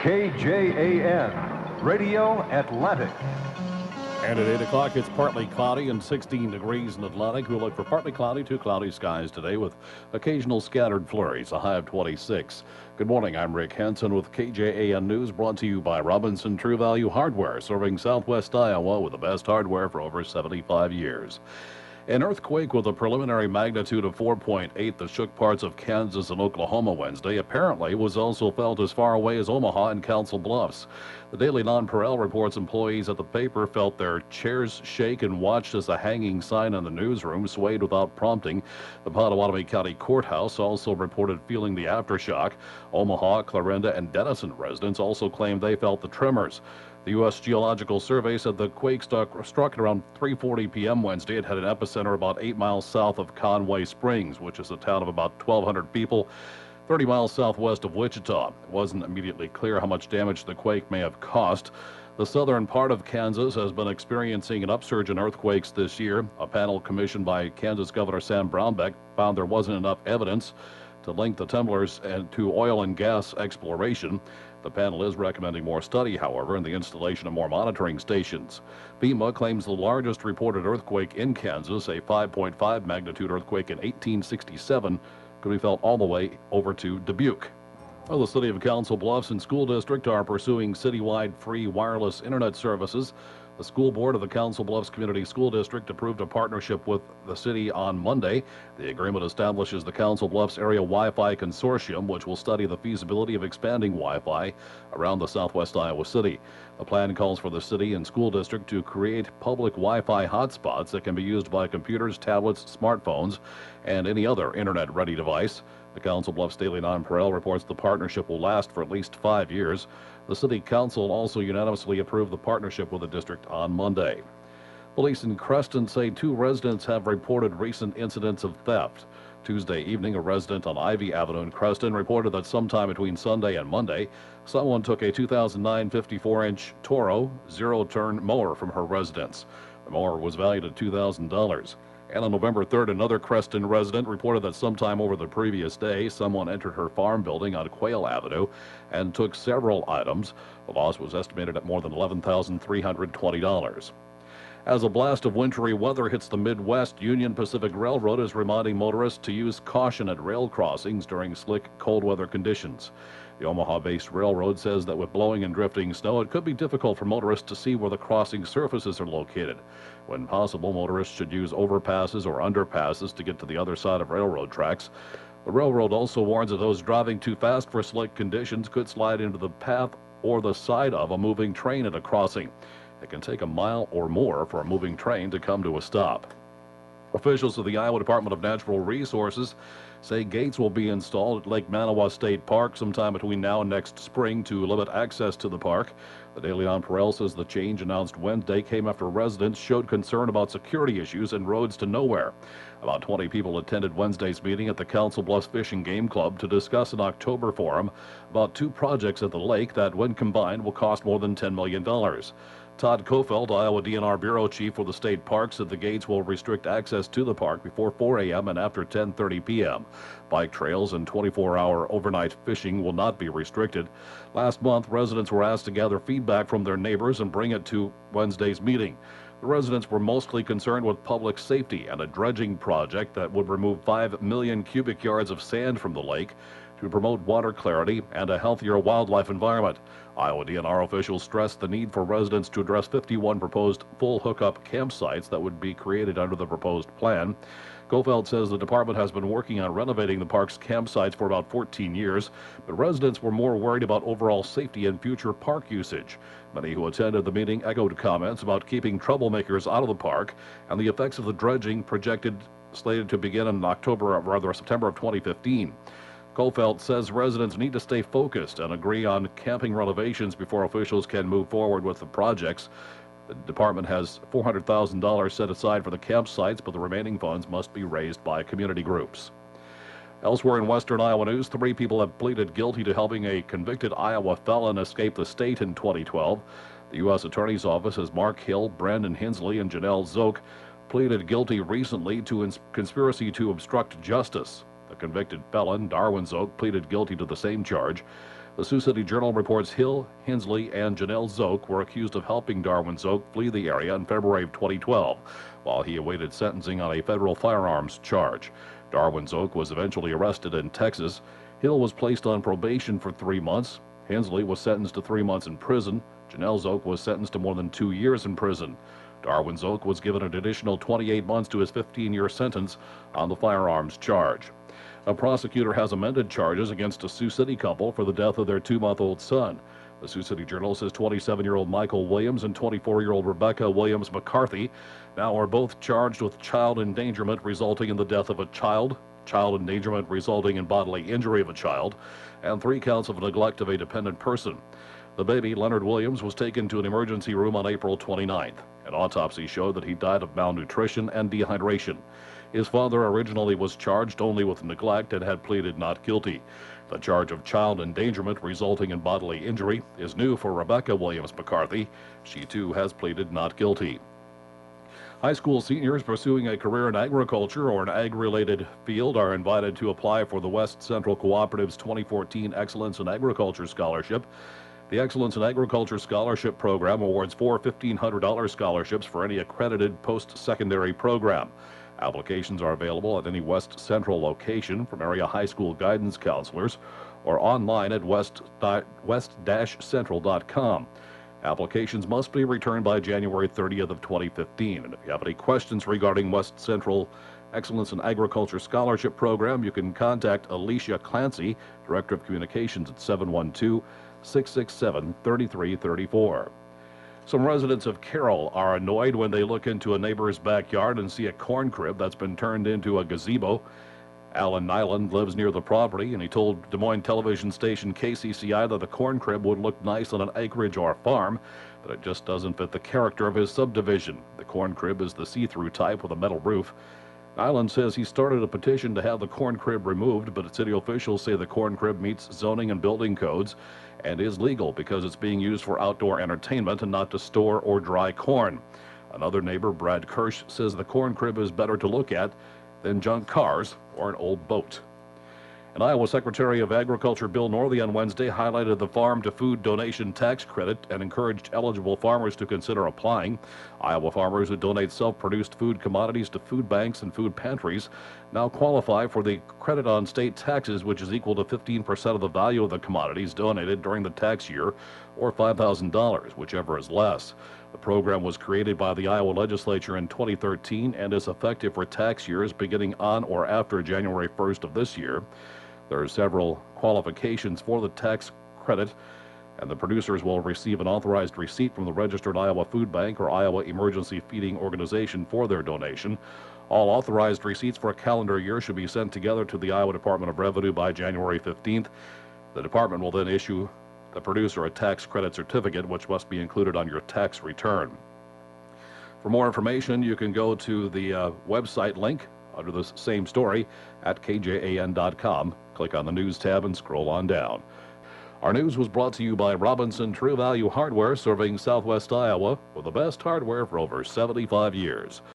KJAN, Radio Atlantic. And at 8 o'clock, it's partly cloudy and 16 degrees in Atlantic. We'll look for partly cloudy to cloudy skies today with occasional scattered flurries, a high of 26. Good morning, I'm Rick Hansen with KJAN News, brought to you by Robinson True Value Hardware, serving Southwest Iowa with the best hardware for over 75 years. An earthquake with a preliminary magnitude of 4.8 that shook parts of Kansas and Oklahoma Wednesday apparently was also felt as far away as Omaha and Council Bluffs. The Daily Nonpareil reports employees at the paper felt their chairs shake and watched as a hanging sign in the newsroom swayed without prompting. The Pottawatomie County Courthouse also reported feeling the aftershock. Omaha, Clarinda, and Denison residents also claimed they felt the tremors. The U.S. Geological Survey said the quake struck at around 3:40 p.m. Wednesday. It had an epicenter about 8 miles south of Conway Springs, which is a town of about 1,200 people, 30 miles southwest of Wichita. It wasn't immediately clear how much damage the quake may have caused. The southern part of Kansas has been experiencing an upsurge in earthquakes this year. A panel commissioned by Kansas Governor Sam Brownback found there wasn't enough evidence to link the tremors to oil and gas exploration. The panel is recommending more study, however, and the installation of more monitoring stations. FEMA claims the largest reported earthquake in Kansas, a 5.5 magnitude earthquake in 1867, could be felt all the way over to Dubuque. Well, the City of Council Bluffs and School District are pursuing citywide free wireless internet services. The school board of the Council Bluffs Community School District approved a partnership with the city on Monday. The agreement establishes the Council Bluffs Area Wi-Fi Consortium, which will study the feasibility of expanding Wi-Fi around the southwest Iowa city. The plan calls for the city and school district to create public Wi-Fi hotspots that can be used by computers, tablets, smartphones, and any other internet-ready device. The Council Bluffs Daily Nonpareil reports the partnership will last for at least 5 years. The City Council also unanimously approved the partnership with the district on Monday. Police in Creston say 2 residents have reported recent incidents of theft. Tuesday evening, a resident on Ivy Avenue in Creston reported that sometime between Sunday and Monday, someone took a 2009 54-inch Toro zero-turn mower from her residence. The mower was valued at $2,000. And on November 3rd, another Creston resident reported that sometime over the previous day, someone entered her farm building on Quail Avenue and took several items. The loss was estimated at more than $11,320. As a blast of wintry weather hits the Midwest, Union Pacific Railroad is reminding motorists to use caution at rail crossings during slick, cold weather conditions. The Omaha-based railroad says that with blowing and drifting snow, it could be difficult for motorists to see where the crossing surfaces are located. When possible, motorists should use overpasses or underpasses to get to the other side of railroad tracks. The railroad also warns that those driving too fast for slick conditions could slide into the path or the side of a moving train at a crossing. It can take a mile or more for a moving train to come to a stop. Officials of the Iowa Department of Natural Resources say gates will be installed at Lake Manawa State Park sometime between now and next spring to limit access to the park. The Daily Nonpareil says the change announced Wednesday came after residents showed concern about security issues and roads to nowhere. About 20 people attended Wednesday's meeting at the Council Bluffs Fish and Game Club to discuss an October forum about 2 projects at the lake that, when combined, will cost more than $10 million. Todd Kofeld, Iowa DNR Bureau Chief for the state park, said the gates will restrict access to the park before 4 a.m. and after 10:30 p.m. Bike trails and 24-hour overnight fishing will not be restricted. Last month, residents were asked to gather feedback from their neighbors and bring it to Wednesday's meeting. The residents were mostly concerned with public safety and a dredging project that would remove 5 million cubic yards of sand from the lake to promote water clarity and a healthier wildlife environment. Iowa DNR officials stressed the need for residents to address 51 proposed full hookup campsites that would be created under the proposed plan. Kofeld says the department has been working on renovating the park's campsites for about 14 years, but residents were more worried about overall safety and future park usage. Many who attended the meeting echoed comments about keeping troublemakers out of the park and the effects of the dredging slated to begin in September of 2015. Kofeld says residents need to stay focused and agree on camping renovations before officials can move forward with the projects. The department has $400,000 set aside for the campsites, but the remaining funds must be raised by community groups. Elsewhere in western Iowa news, 3 people have pleaded guilty to helping a convicted Iowa felon escape the state in 2012. The U.S. Attorney's Office has Mark Hill, Brandon Hensley, and Janelle Zook pleaded guilty recently to conspiracy to obstruct justice. The convicted felon, Darwin Zook, pleaded guilty to the same charge. The Sioux City Journal reports Hill, Hensley, and Janelle Zoke were accused of helping Darwin Zoke flee the area in February of 2012, while he awaited sentencing on a federal firearms charge. Darwin Zoke was eventually arrested in Texas. Hill was placed on probation for 3 months. Hensley was sentenced to 3 months in prison. Janelle Zoke was sentenced to more than 2 years in prison. Darwin Zoke was given an additional 28 months to his 15-year sentence on the firearms charge. A prosecutor has amended charges against a Sioux City couple for the death of their 2-month-old son. The Sioux City Journal says 27-year-old Michael Williams and 24-year-old Rebecca Williams McCarthy now are both charged with child endangerment resulting in the death of a child, child endangerment resulting in bodily injury of a child, and 3 counts of neglect of a dependent person. The baby, Leonard Williams, was taken to an emergency room on April 29th. An autopsy showed that he died of malnutrition and dehydration. His father originally was charged only with neglect and had pleaded not guilty. The charge of child endangerment resulting in bodily injury is new for Rebecca Williams McCarthy. She too has pleaded not guilty. High school seniors pursuing a career in agriculture or an ag-related field are invited to apply for the West Central Cooperative's 2014 Excellence in Agriculture Scholarship. The Excellence in Agriculture Scholarship Program awards 4 $1,500 scholarships for any accredited post-secondary program. Applications are available at any West Central location from area high school guidance counselors or online at west-central.com. Applications must be returned by January 30th of 2015. And if you have any questions regarding West Central Excellence in Agriculture Scholarship Program, you can contact Alicia Clancy, Director of Communications, at 712-667-3334. Some residents of Carroll are annoyed when they look into a neighbor's backyard and see a corn crib that's been turned into a gazebo. Alan Nyland lives near the property, and he told Des Moines television station KCCI that the corn crib would look nice on an acreage or farm, but it just doesn't fit the character of his subdivision. The corn crib is the see-through type with a metal roof. Nyland says he started a petition to have the corn crib removed, but city officials say the corn crib meets zoning and building codes and is legal because it's being used for outdoor entertainment and not to store or dry corn. Another neighbor, Brad Kirsch, says the corn crib is better to look at than junk cars or an old boat. And Iowa Secretary of Agriculture Bill Northey on Wednesday highlighted the farm-to-food donation tax credit and encouraged eligible farmers to consider applying. Iowa farmers who donate self-produced food commodities to food banks and food pantries now qualify for the credit on state taxes, which is equal to 15% of the value of the commodities donated during the tax year, or $5,000, whichever is less. The program was created by the Iowa legislature in 2013 and is effective for tax years beginning on or after January 1st of this year. There are several qualifications for the tax credit, and the producers will receive an authorized receipt from the registered Iowa Food Bank or Iowa Emergency Feeding Organization for their donation. All authorized receipts for a calendar year should be sent together to the Iowa Department of Revenue by January 15th. The department will then issue the producer a tax credit certificate, which must be included on your tax return. For more information, you can go to the website link under this same story at kjan.com. Click on the News tab and scroll on down. Our news was brought to you by Robinson True Value Hardware, serving Southwest Iowa with the best hardware for over 75 years.